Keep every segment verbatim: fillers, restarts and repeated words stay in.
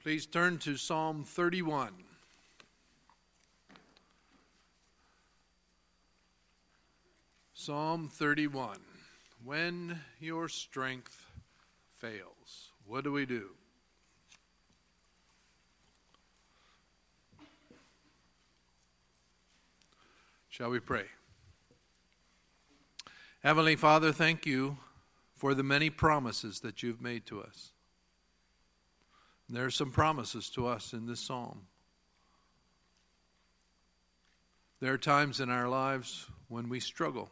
Please turn to Psalm thirty-one. Psalm thirty-one. When your strength fails, what do we do? Shall we pray? Heavenly Father, thank you for the many promises that you've made to us. There are some promises to us in this psalm. There are times in our lives when we struggle.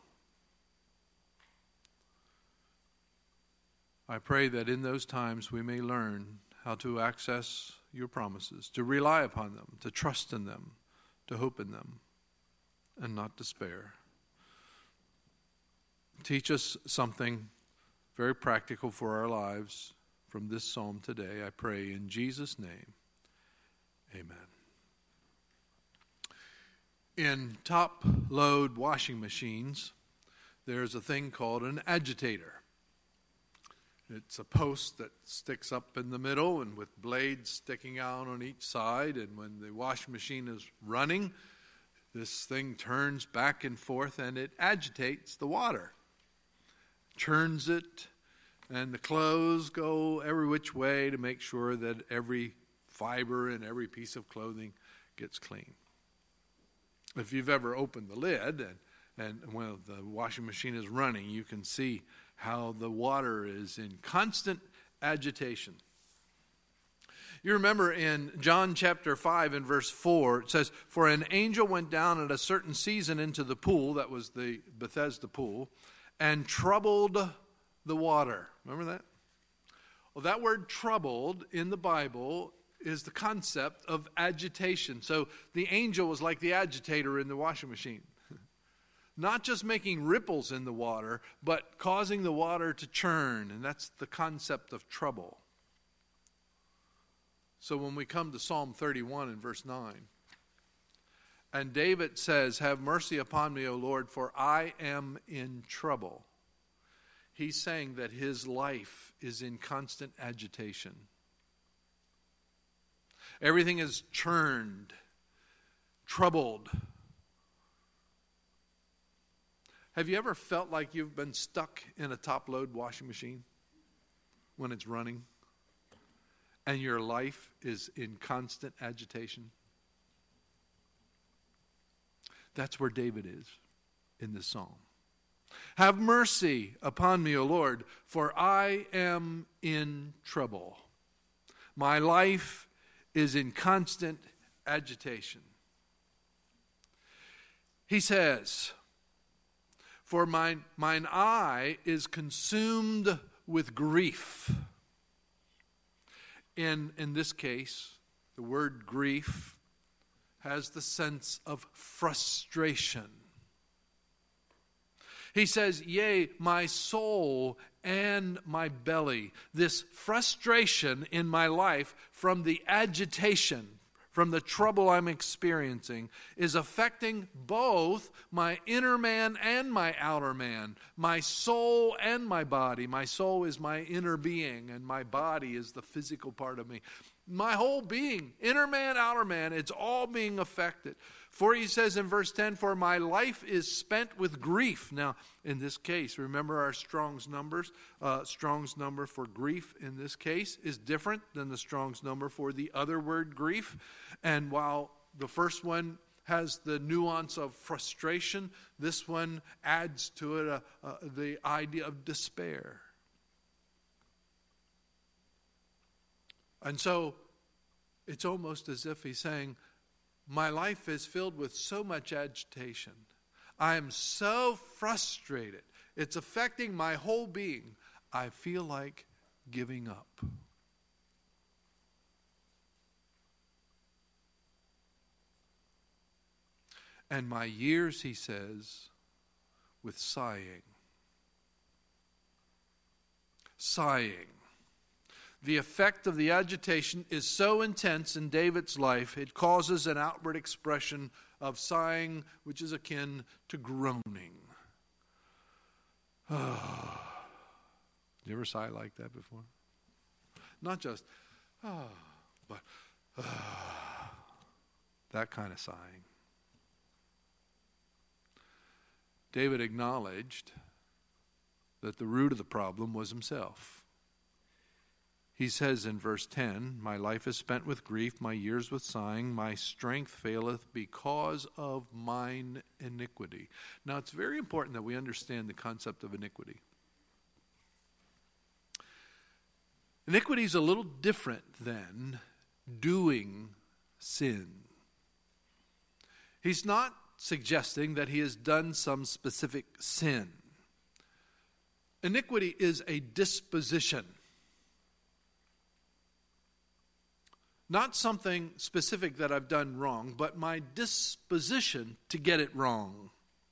I pray that in those times we may learn how to access your promises, to rely upon them, to trust in them, to hope in them, and not despair. Teach us something very practical for our lives from this psalm today, I pray in Jesus' name. Amen. In top-load washing machines, there's a thing called an agitator. It's a post that sticks up in the middle and with blades sticking out on each side, and when the washing machine is running, this thing turns back and forth and it agitates the water, churns it, and the clothes go every which way to make sure that every fiber and every piece of clothing gets clean. If you've ever opened the lid and, and when the washing machine is running, you can see how the water is in constant agitation. You remember in John chapter five and verse four, it says, "For an angel went down at a certain season into the pool," that was the Bethesda pool, "and troubled the water." Remember that? Well, that word troubled in the Bible is the concept of agitation. So the angel was like the agitator in the washing machine. Not just making ripples in the water, but causing the water to churn. And that's the concept of trouble. So when we come to Psalm thirty-one and verse nine, and David says, "Have mercy upon me, O Lord, for I am in trouble." He's saying that his life is in constant agitation. Everything is churned, troubled. Have you ever felt like you've been stuck in a top-load washing machine when it's running and your life is in constant agitation? That's where David is in this psalm. "Have mercy upon me, O Lord, for I am in trouble. My life is in constant agitation." He says, "For mine, mine eye is consumed with grief." In, in this case, the word grief has the sense of frustration. He says, "Yea, my soul and my belly," this frustration in my life from the agitation, from the trouble I'm experiencing, is affecting both my inner man and my outer man, my soul and my body. My soul is my inner being, and my body is the physical part of me. My whole being, inner man, outer man, it's all being affected. For he says in verse ten, "For my life is spent with grief." Now, in this case, remember our Strong's numbers. Uh, Strong's number for grief in this case is different than the Strong's number for the other word grief. And while the first one has the nuance of frustration, this one adds to it a, a, the idea of despair. And so it's almost as if he's saying, my life is filled with so much agitation. I am so frustrated. It's affecting my whole being. I feel like giving up. And my years, he says, with sighing. Sighing. The effect of the agitation is so intense in David's life, it causes an outward expression of sighing, which is akin to groaning. Oh. Did you ever sigh like that before? Not just, oh, but that kind of sighing. David acknowledged that the root of the problem was himself. He says in verse ten, "My life is spent with grief, my years with sighing, my strength faileth because of mine iniquity." Now, it's very important that we understand the concept of iniquity. Iniquity is a little different than doing sin. He's not suggesting that he has done some specific sin. Iniquity is a disposition. Not something specific that I've done wrong, but my disposition to get it wrong.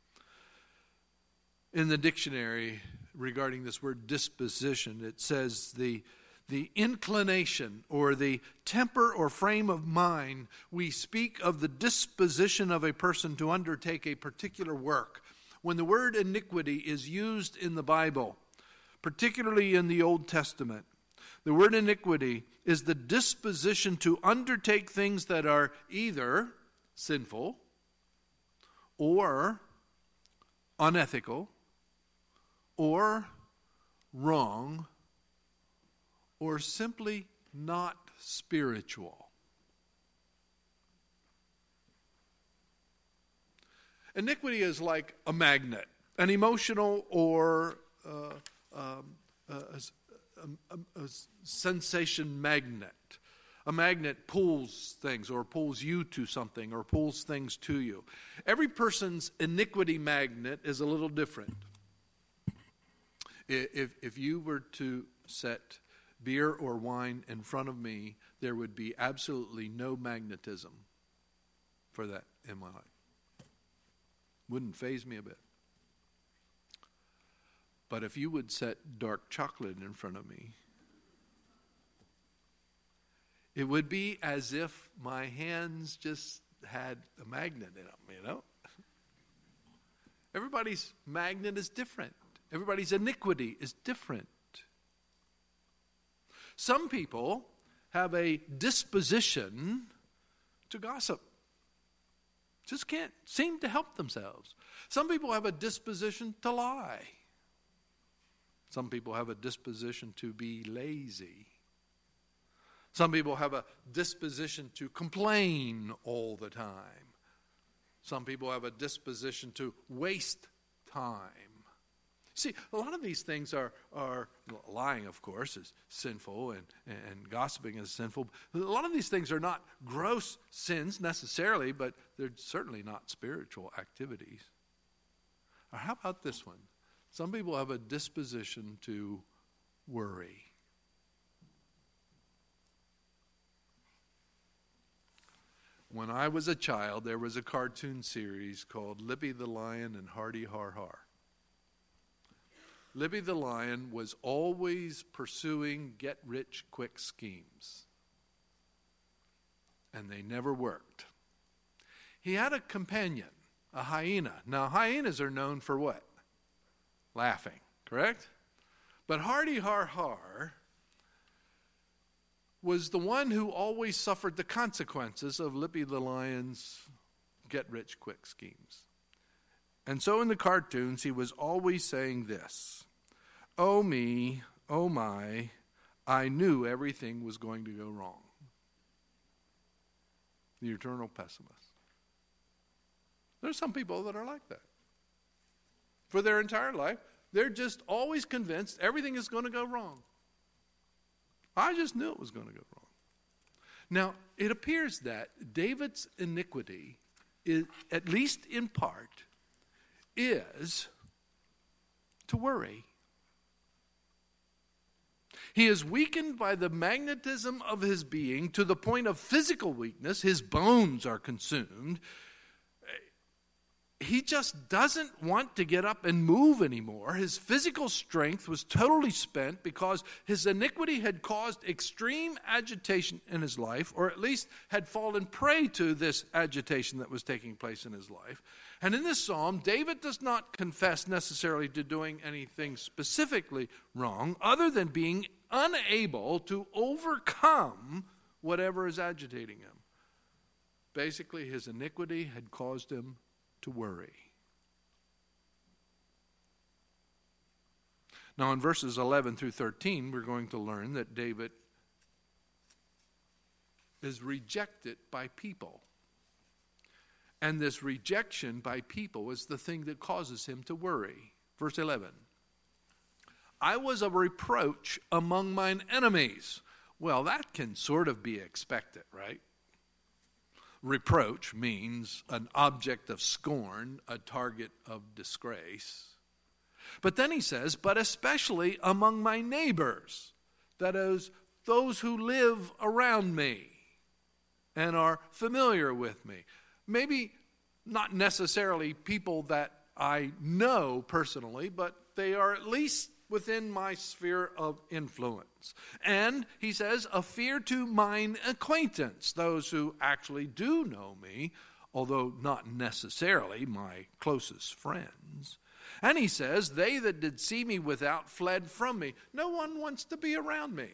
In the dictionary regarding this word disposition, it says the, the inclination or the temper or frame of mind. We speak of the disposition of a person to undertake a particular work. When the word iniquity is used in the Bible, particularly in the Old Testament, the word iniquity is the disposition to undertake things that are either sinful or unethical or wrong or simply not spiritual. Iniquity is like a magnet, an emotional or uh, um, uh, a, a, a sensation magnet. A magnet pulls things or pulls you to something or pulls things to you. Every person's iniquity magnet is a little different. If, if you were to set beer or wine in front of me, there would be absolutely no magnetism for that in my life. Wouldn't faze me a bit. But if you would set dark chocolate in front of me, it would be as if my hands just had a magnet in them, you know? Everybody's magnet is different. Everybody's iniquity is different. Some people have a disposition to gossip. Just can't seem to help themselves. Some people have a disposition to lie. Some people have a disposition to be lazy. Some people have a disposition to complain all the time. Some people have a disposition to waste time. See, a lot of these things are, are lying, of course, is sinful, and, and gossiping is sinful. A lot of these things are not gross sins necessarily, but they're certainly not spiritual activities. Or how about this one? Some people have a disposition to worry. When I was a child, there was a cartoon series called Lippy the Lion and Hardy Har Har. Lippy the Lion was always pursuing get-rich-quick schemes, and they never worked. He had a companion, a hyena. Now, hyenas are known for what? Laughing, correct? But Hardy Har Har was the one who always suffered the consequences of Lippy the Lion's get-rich-quick schemes. And so in the cartoons, he was always saying this: "Oh me, oh my, I knew everything was going to go wrong." The eternal pessimist. There's some people that are like that. For their entire life, they're just always convinced everything is going to go wrong. I just knew it was going to go wrong. Now, it appears that David's iniquity, is, at least in part, is to worry. He is weakened by the magnetism of his being to the point of physical weakness. His bones are consumed. He just doesn't want to get up and move anymore. His physical strength was totally spent because his iniquity had caused extreme agitation in his life, or at least had fallen prey to this agitation that was taking place in his life. And in this psalm, David does not confess necessarily to doing anything specifically wrong, other than being unable to overcome whatever is agitating him. Basically, his iniquity had caused him to worry. Now, in verses eleven through thirteen, we're going to learn that David is rejected by people. And this rejection by people is the thing that causes him to worry. Verse eleven. I was a reproach among mine enemies. Well, that can sort of be expected, right? Reproach means an object of scorn, a target of disgrace. But then he says, but especially among my neighbors, that is, those who live around me and are familiar with me. Maybe not necessarily people that I know personally, but they are at least within my sphere of influence. And he says, a fear to mine acquaintance, those who actually do know me, although not necessarily my closest friends. And he says, they that did see me without fled from me. No one wants to be around me.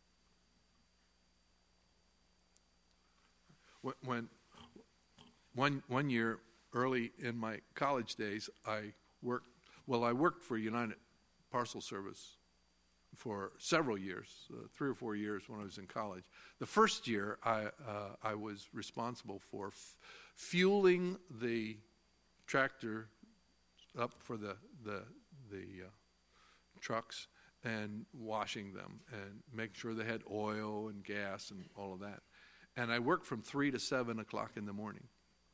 When one one year early in my college days, I worked, well, I worked for United Parcel Service for several years, uh, three or four years when I was in college. The first year, I uh, I was responsible for f- fueling the tractor up for the the the uh, trucks and washing them and making sure they had oil and gas and all of that. And I worked from three to seven o'clock in the morning.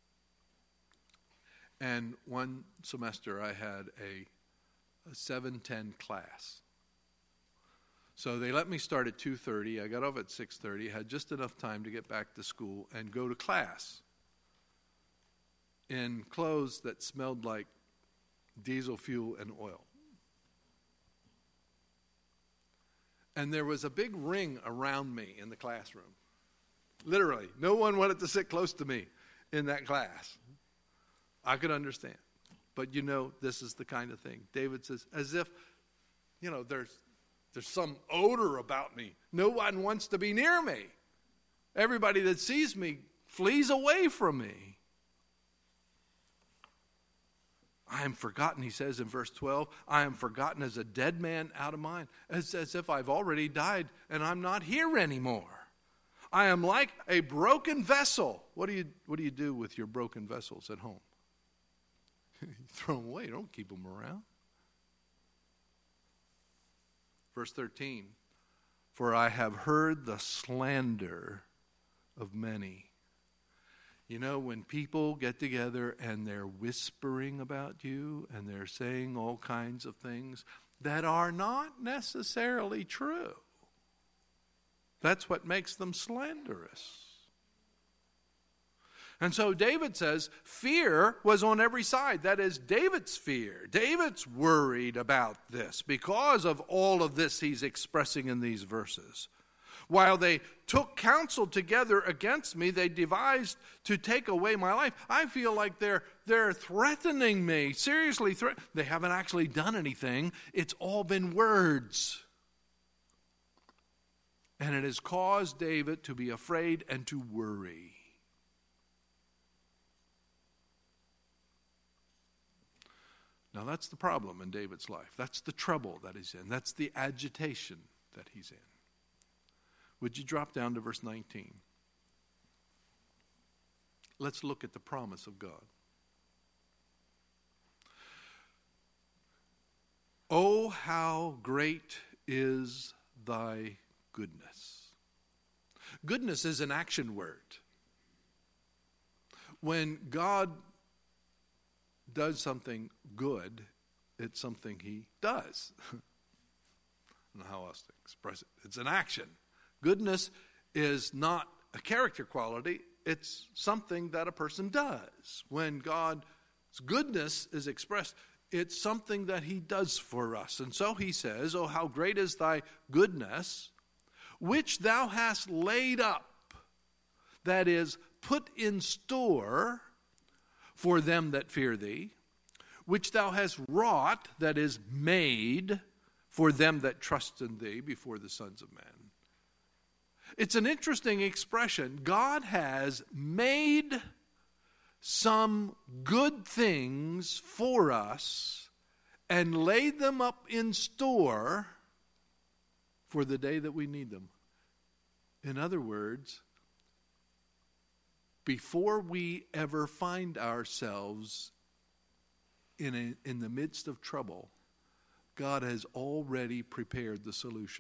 And one semester I had a a seven ten class. So they let me start at two thirty. I got off at six thirty, had just enough time to get back to school and go to class in clothes that smelled like diesel fuel and oil. And there was a big ring around me in the classroom. Literally, no one wanted to sit close to me in that class. I could understand. But you know, this is the kind of thing. David says, as if, you know, there's there's some odor about me. No one wants to be near me. Everybody that sees me flees away from me. I am forgotten, he says in verse twelve. I am forgotten as a dead man out of mind. It's as if I've already died and I'm not here anymore. I am like a broken vessel. What do you what do you do with your broken vessels at home? You throw them away. Don't keep them around. Verse thirteen. For I have heard the slander of many. You know, when people get together and they're whispering about you and they're saying all kinds of things that are not necessarily true, that's what makes them slanderous. And so David says fear was on every side. That is David's fear. David's worried about this because of all of this he's expressing in these verses. While they took counsel together against me, they devised to take away my life. I feel like they're they're threatening me. Seriously, thre- they haven't actually done anything. It's all been words. And it has caused David to be afraid and to worry. Now that's the problem in David's life. That's the trouble that he's in. That's the agitation that he's in. Would you drop down to verse nineteen? Let's look at the promise of God. Oh, how great is thy goodness. Goodness is an action word. When God does something good, it's something he does. I don't know how else to express it. It's an action. Goodness is not a character quality. It's something that a person does. When God's goodness is expressed, it's something that he does for us. And so he says, oh, how great is thy goodness, which thou hast laid up, that is, put in store for them that fear thee, which thou hast wrought, that is, made for them that trust in thee before the sons of men. It's an interesting expression. God has made some good things for us and laid them up in store for the day that we need them. In other words, before we ever find ourselves in a, in the midst of trouble, God has already prepared the solution.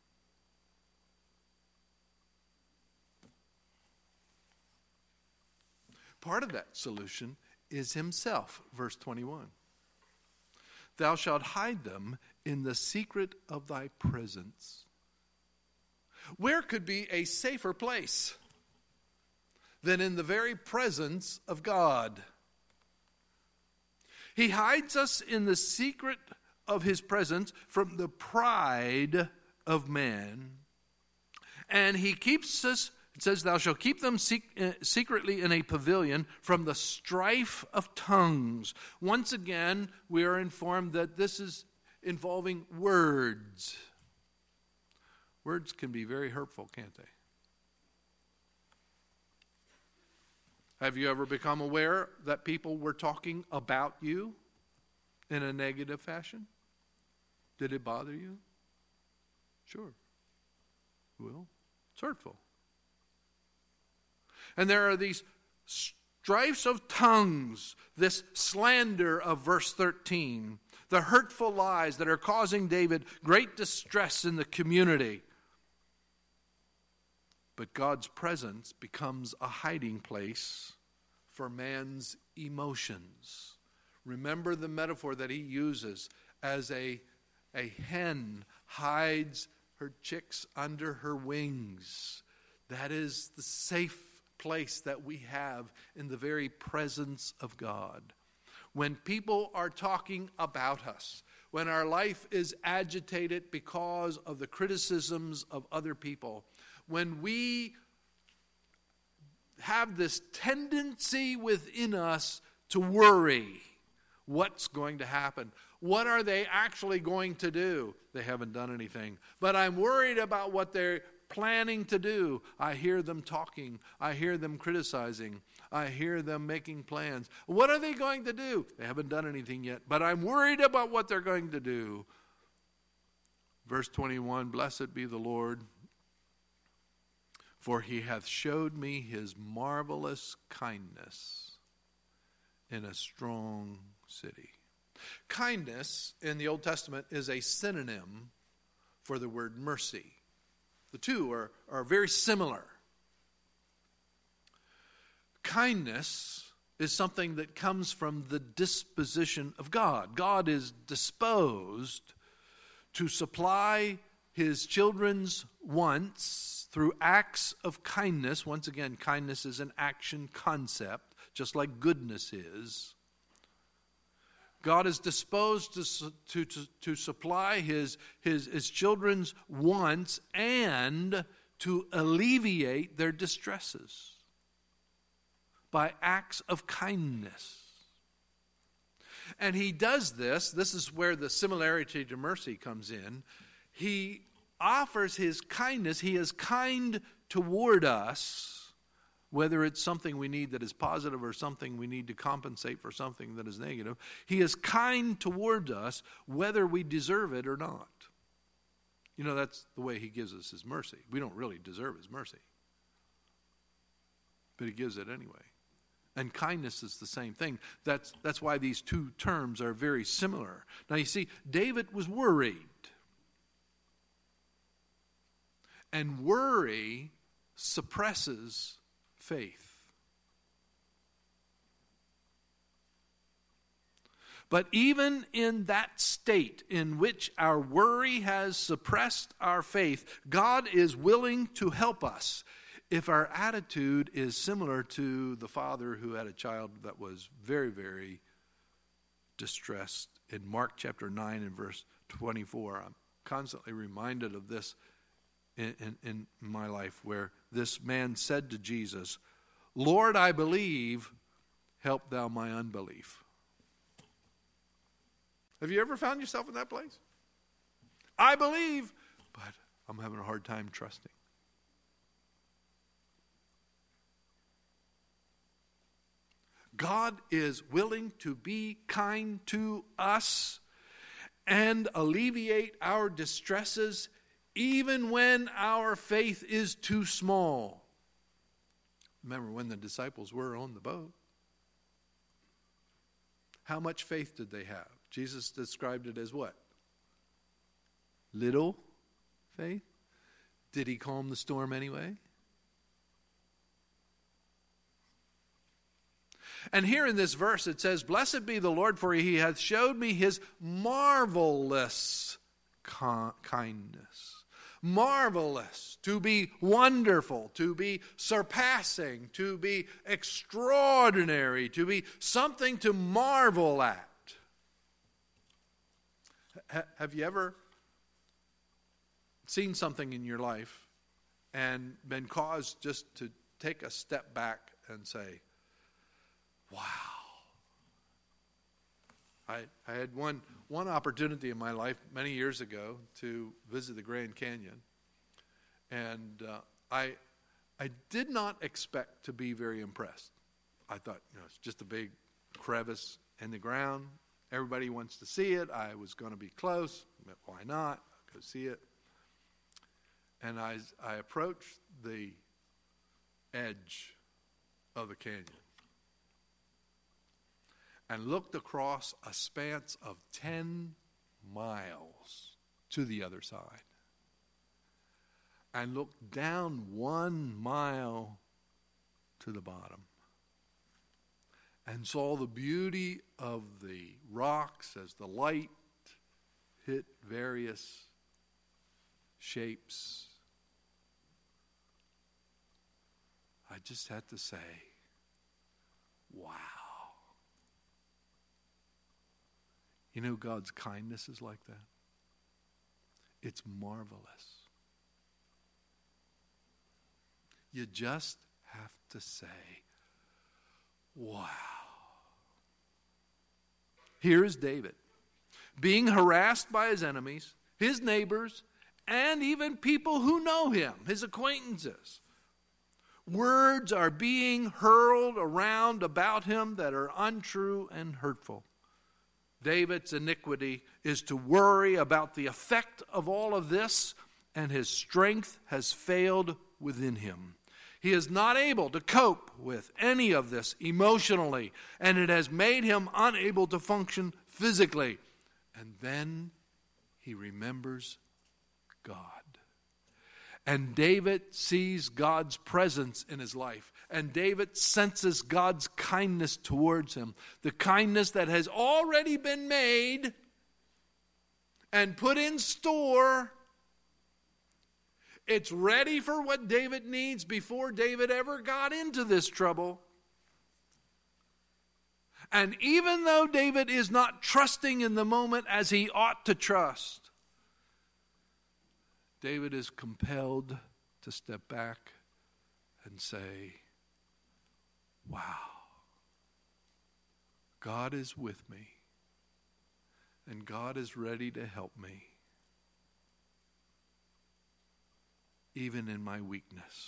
Part of that solution is himself, verse twenty-one. Thou shalt hide them in the secret of thy presence. Where could be a safer place than in the very presence of God? He hides us in the secret of his presence from the pride of man. And he keeps us, it says, thou shalt keep them secretly in a pavilion from the strife of tongues. Once again, we are informed that this is involving words. Words can be very hurtful, can't they? Have you ever become aware that people were talking about you in a negative fashion? Did it bother you? Sure. Well, it's hurtful. And there are these strifes of tongues, this slander of verse thirteen, the hurtful lies that are causing David great distress in the community. But God's presence becomes a hiding place for man's emotions. Remember the metaphor that he uses as a, a hen hides her chicks under her wings. That is the safe place that we have in the very presence of God. When people are talking about us, when our life is agitated because of the criticisms of other people, when we have this tendency within us to worry, what's going to happen? What are they actually going to do? They haven't done anything. But I'm worried about what they're planning to do. I hear them talking. I hear them criticizing. I hear them making plans. What are they going to do? They haven't done anything yet, but I'm worried about what they're going to do. Verse twenty-one, blessed be the Lord, for he hath showed me his marvelous kindness in a strong city. Kindness in the Old Testament is a synonym for the word mercy. The two are, are very similar. Kindness is something that comes from the disposition of God. God is disposed to supply his children's wants through acts of kindness. Once again, kindness is an action concept, just like goodness is. God is disposed to, to, to, to supply his, his, his children's wants and to alleviate their distresses by acts of kindness. And he does this, this is where the similarity to mercy comes in. He offers his kindness, he is kind toward us, whether it's something we need that is positive or something we need to compensate for something that is negative. He is kind toward us, whether we deserve it or not. You know, that's the way he gives us his mercy. We don't really deserve his mercy, but he gives it anyway. And kindness is the same thing. That's, that's why these two terms are very similar. Now you see, David was worried. And worry suppresses faith. But even in that state in which our worry has suppressed our faith, God is willing to help us if our attitude is similar to the father who had a child that was very, very distressed. In Mark chapter nine and verse twenty-four, I'm constantly reminded of this in, in, in my life, where this man said to Jesus, Lord, I believe, help thou my unbelief. Have you ever found yourself in that place? I believe, but I'm having a hard time trusting. God is willing to be kind to us and alleviate our distresses even when our faith is too small. Remember when the disciples were on the boat. How much faith did they have? Jesus described it as what? Little faith. Did he calm the storm anyway? And here in this verse it says, "Blessed be the Lord, for he hath showed me his marvelous kindness." Marvelous, to be wonderful, to be surpassing, to be extraordinary, to be something to marvel at. H- have you ever seen something in your life and been caused just to take a step back and say, wow. I, I had one, one opportunity in my life many years ago to visit the Grand Canyon. And uh, I, I did not expect to be very impressed. I thought, you know, it's just a big crevice in the ground. Everybody wants to see it. I was going to be close. But why not? I'll go see it. And I, I approached the edge of the canyon and looked across a span of ten miles to the other side. And looked down one mile to the bottom. And saw the beauty of the rocks as the light hit various shapes. I just had to say, wow. You know, God's kindness is like that. It's marvelous. You just have to say, wow. Here is David, being harassed by his enemies, his neighbors, and even people who know him, his acquaintances. Words are being hurled around about him that are untrue and hurtful. David's iniquity is to worry about the effect of all of this, and his strength has failed within him. He is not able to cope with any of this emotionally, and it has made him unable to function physically. And then he remembers God. And David sees God's presence in his life. And David senses God's kindness towards him. The kindness that has already been made and put in store. It's ready for what David needs before David ever got into this trouble. And even though David is not trusting in the moment as he ought to trust, David is compelled to step back and say, wow, God is with me, and God is ready to help me, even in my weakness.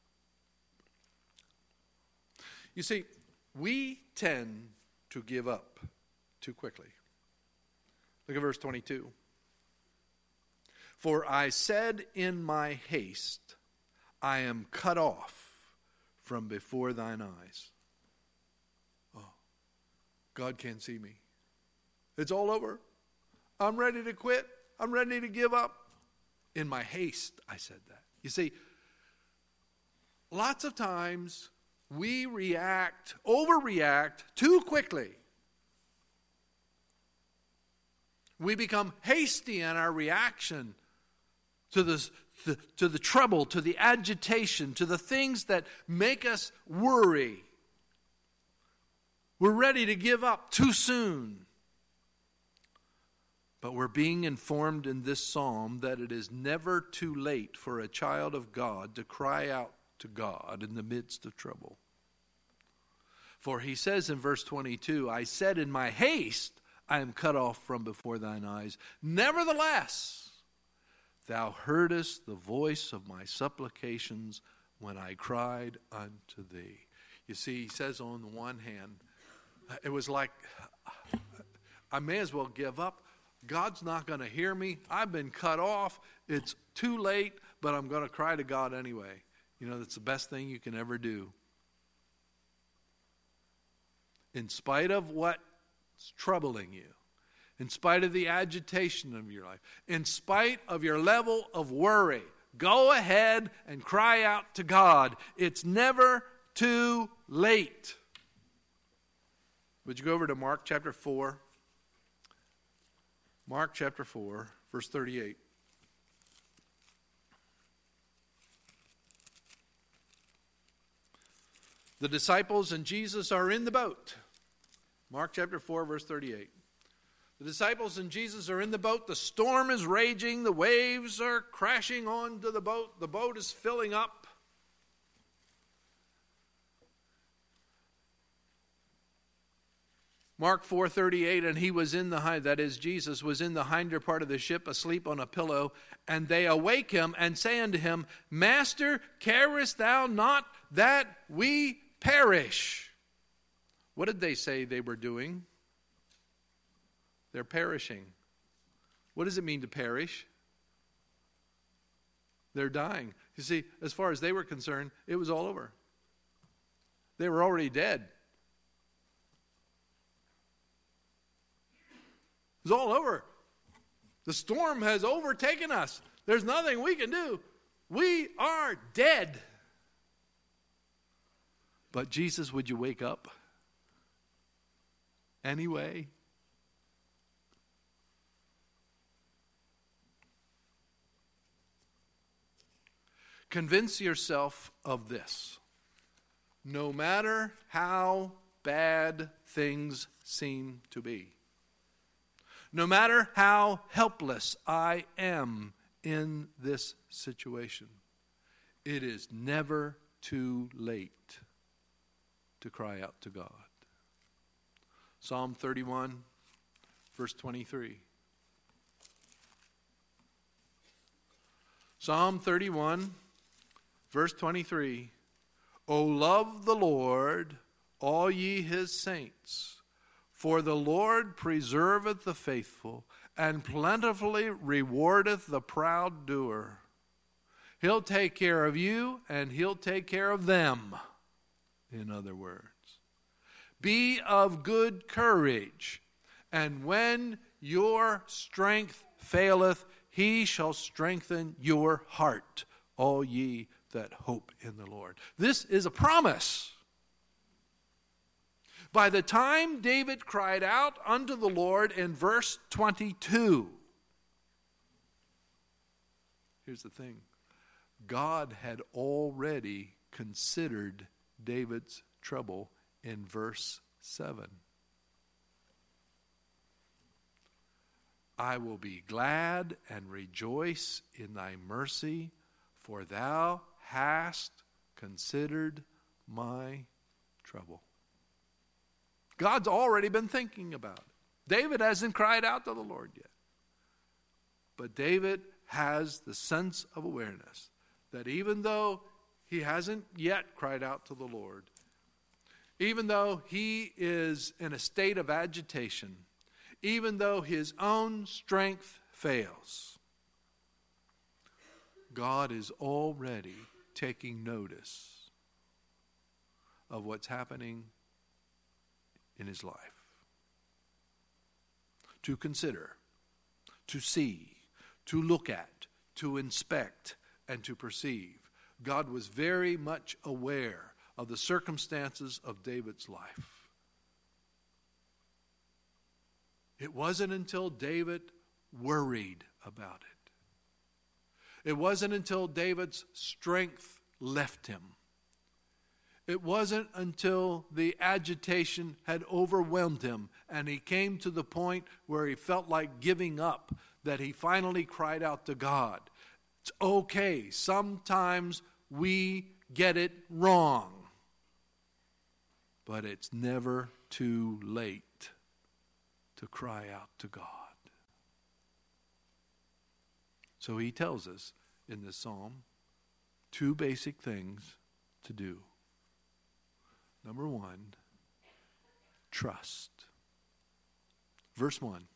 You see, we tend to give up too quickly. Look at verse twenty-two. For I said in my haste, I am cut off from before thine eyes. Oh, God can't see me. It's all over. I'm ready to quit. I'm ready to give up. In my haste, I said that. You see, lots of times we react, overreact too quickly. We become hasty in our reaction to the, the, to the trouble, to the agitation, to the things that make us worry. We're ready to give up too soon. But we're being informed in this psalm that it is never too late for a child of God to cry out to God in the midst of trouble. For he says in verse twenty-two, I said in my haste, I am cut off from before thine eyes. Nevertheless, thou heardest the voice of my supplications when I cried unto thee. You see, he says on the one hand, It was like, I may as well give up. God's not going to hear me. I've been cut off. It's too late, but I'm going to cry to God anyway. You know, that's the best thing you can ever do. In spite of what's troubling you, in spite of the agitation of your life, in spite of your level of worry, go ahead and cry out to God. It's never too late. Would you go over to Mark chapter four? Mark chapter four, verse thirty-eight. The disciples and Jesus are in the boat. Mark chapter four, verse thirty-eight. The disciples and Jesus are in the boat. The storm is raging. The waves are crashing onto the boat. The boat is filling up. Mark four thirty-eight, and he was in the hind, that is, Jesus was in the hinder part of the ship, asleep on a pillow, and they awake him and say unto him, Master, carest thou not that we perish? What did they say they were doing? They're perishing. What does it mean to perish? They're dying. You see, as far as they were concerned, it was all over. They were already dead. It's all over. The storm has overtaken us. There's nothing we can do. We are dead. But Jesus, would you wake up? Anyway. Convince yourself of this. No matter how bad things seem to be, no matter how helpless I am in this situation, it is never too late to cry out to God. Psalm thirty-one, verse twenty-three. Psalm thirty-one, verse twenty-three. O love the Lord, all ye his saints, for the Lord preserveth the faithful, and plentifully rewardeth the proud doer. He'll take care of you, and he'll take care of them, in other words. Be of good courage, and when your strength faileth, he shall strengthen your heart, all ye that hope in the Lord. This is a promise. By the time David cried out unto the Lord in verse twenty-two, here's the thing. God had already considered David's trouble in verse seven. I will be glad and rejoice in thy mercy, for thou hast considered my trouble. God's already been thinking about it. David hasn't cried out to the Lord yet. But David has the sense of awareness that even though he hasn't yet cried out to the Lord, even though he is in a state of agitation, even though his own strength fails, God is already taking notice of what's happening in his life. To consider, to see, to look at, to inspect, and to perceive. God was very much aware of the circumstances of David's life. It wasn't until David worried about it. It wasn't until David's strength left him. It wasn't until the agitation had overwhelmed him and he came to the point where he felt like giving up that he finally cried out to God. It's okay. Sometimes we get it wrong. But it's never too late to cry out to God. So he tells us in this psalm two basic things to do. Number one, trust. Verse one.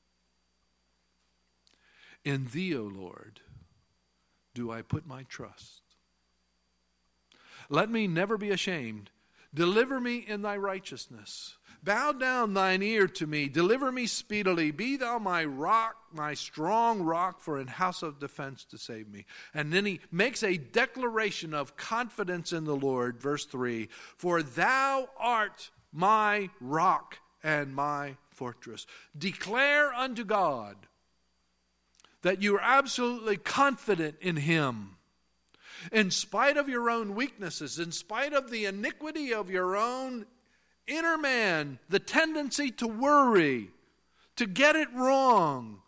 In thee, O Lord, do I put my trust. Let me never be ashamed. Deliver me in thy righteousness. Bow down thine ear to me. Deliver me speedily. Be thou my rock, my strong rock, for an house of defense to save me. And then he makes a declaration of confidence in the Lord. Verse three. For thou art my rock and my fortress. Declare unto God that you are absolutely confident in him. In spite of your own weaknesses, in spite of the iniquity of your own inner man, the tendency to worry, to get it wrong,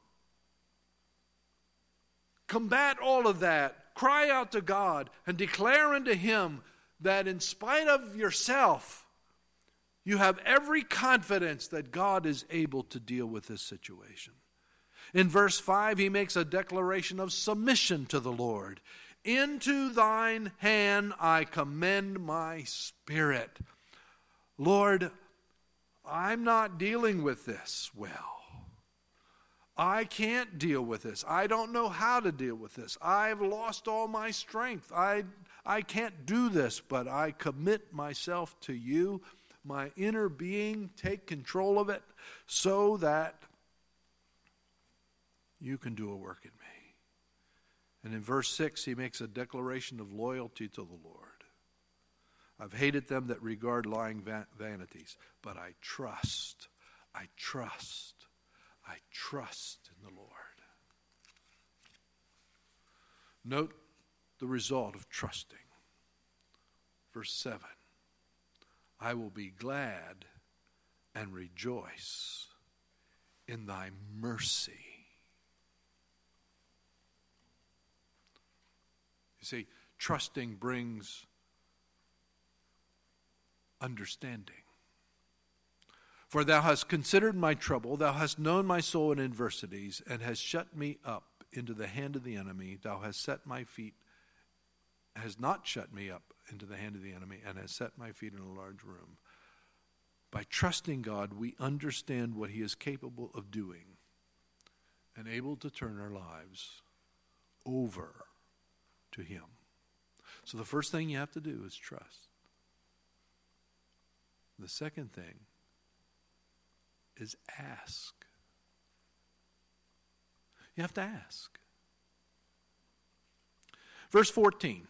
combat all of that. Cry out to God and declare unto him that in spite of yourself, you have every confidence that God is able to deal with this situation. In verse five, he makes a declaration of submission to the Lord. Into thine hand I commend my spirit. Lord, I'm not dealing with this well. I can't deal with this. I don't know how to deal with this. I've lost all my strength. I, I can't do this, but I commit myself to you, my inner being. Take control of it so that you can do a work in me. And in verse six, he makes a declaration of loyalty to the Lord. I've hated them that regard lying van- vanities, but I trust, I trust, I trust in the Lord. Note the result of trusting. Verse seven, I will be glad and rejoice in thy mercy. You see, trusting brings understanding. For thou hast considered my trouble, thou hast known my soul in adversities, and hast shut me up into the hand of the enemy. Thou hast set my feet, has not shut me up into the hand of the enemy, and has set my feet in a large room. By trusting God, we understand what he is capable of doing and able to turn our lives over to him. So the first thing you have to do is trust. The second thing is ask. You have to ask. Verse fourteen.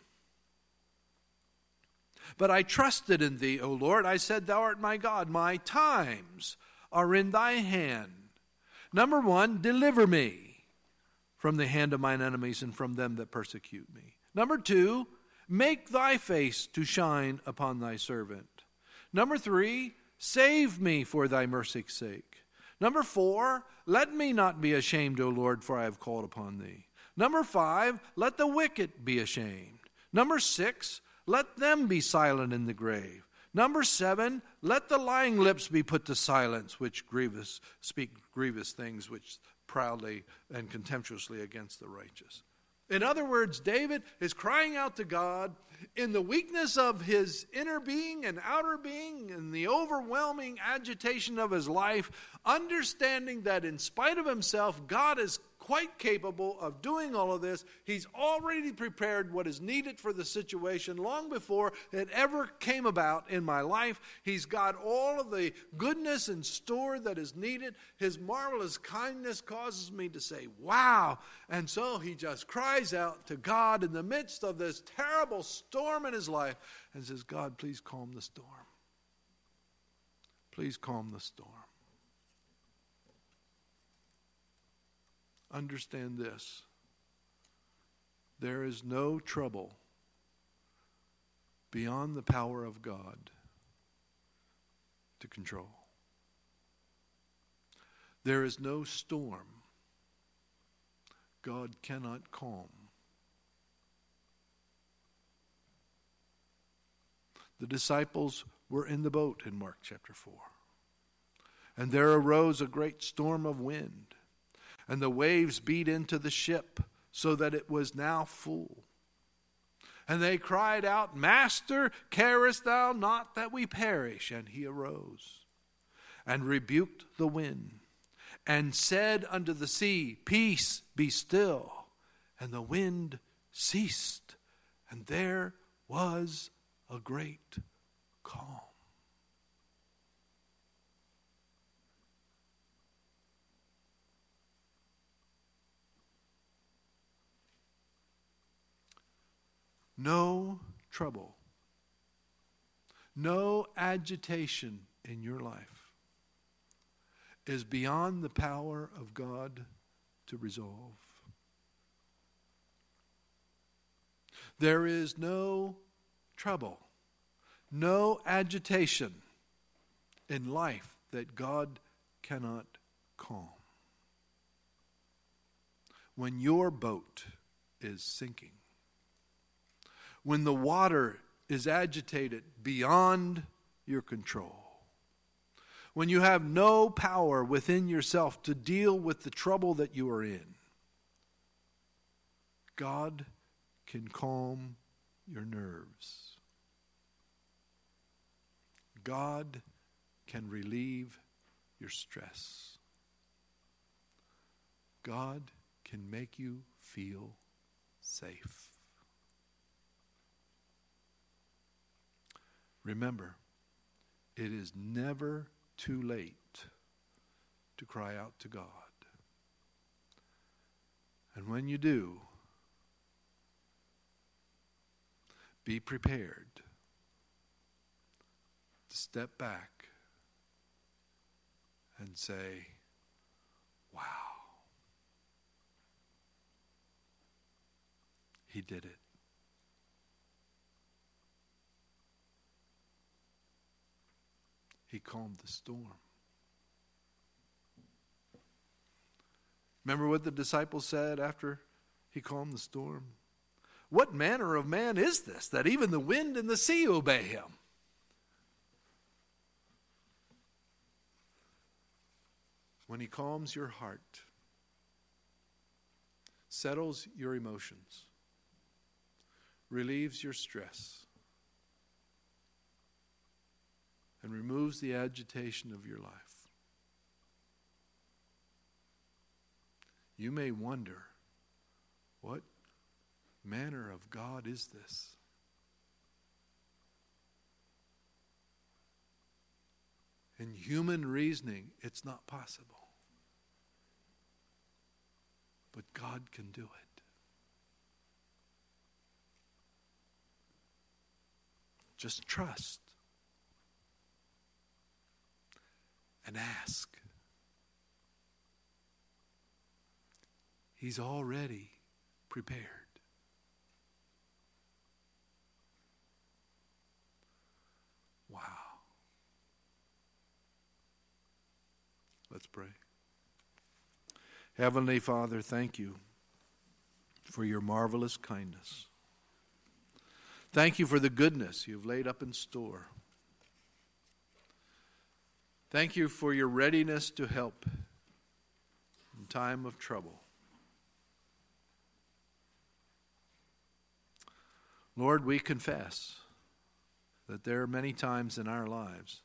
But I trusted in thee, O Lord. I said, thou art my God. My times are in thy hand. Number one, deliver me from the hand of mine enemies and from them that persecute me. Number two, make thy face to shine upon thy servant. Number three, save me for thy mercy's sake. Number four, let me not be ashamed, O Lord, for I have called upon thee. Number five, let the wicked be ashamed. Number six, let them be silent in the grave. Number seven, let the lying lips be put to silence, which grievous speak grievous things, which proudly and contemptuously against the righteous. In other words, David is crying out to God in the weakness of his inner being and outer being and the overwhelming agitation of his life, understanding that in spite of himself, God is quite capable of doing all of this. He's already prepared what is needed for the situation long before it ever came about in my life. He's got all of the goodness in store that is needed. His marvelous kindness causes me to say, wow. And so he just cries out to God in the midst of this terrible storm in his life and says, God, please calm the storm. Please calm the storm. Understand this. There is no trouble beyond the power of God to control. There is no storm God cannot calm. The disciples were in the boat in Mark chapter four. And there arose a great storm of wind. And the waves beat into the ship so that it was now full. And they cried out, Master, carest thou not that we perish? And he arose and rebuked the wind, and said unto the sea, Peace, be still. And the wind ceased, and there was a great calm. No trouble, no agitation in your life is beyond the power of God to resolve. There is no trouble, no agitation in life that God cannot calm. When your boat is sinking, when the water is agitated beyond your control, when you have no power within yourself to deal with the trouble that you are in, God can calm your nerves. God can relieve your stress. God can make you feel safe. Remember, it is never too late to cry out to God. And when you do, be prepared to step back and say, wow, He did it. He calmed the storm. Remember what the disciples said after He calmed the storm? What manner of man is this, that even the wind and the sea obey Him? When He calms your heart, settles your emotions, relieves your stress, and removes the agitation of your life, you may wonder, what manner of God is this? In human reasoning, it's not possible. But God can do it. Just trust and ask. He's already prepared. Wow. Let's pray. Heavenly Father, thank you for your marvelous kindness. Thank you for the goodness you've laid up in store. Thank you for your readiness to help in time of trouble. Lord, we confess that there are many times in our lives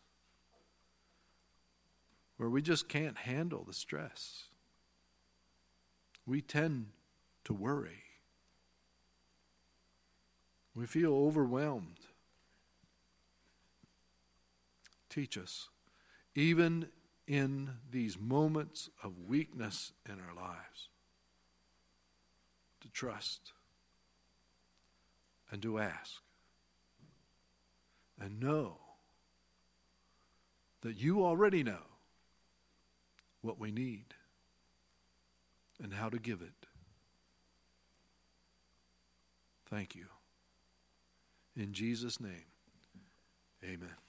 where we just can't handle the stress. We tend to worry. We feel overwhelmed. Teach us, even in these moments of weakness in our lives, to trust and to ask and know that you already know what we need and how to give it. Thank you. In Jesus' name, amen.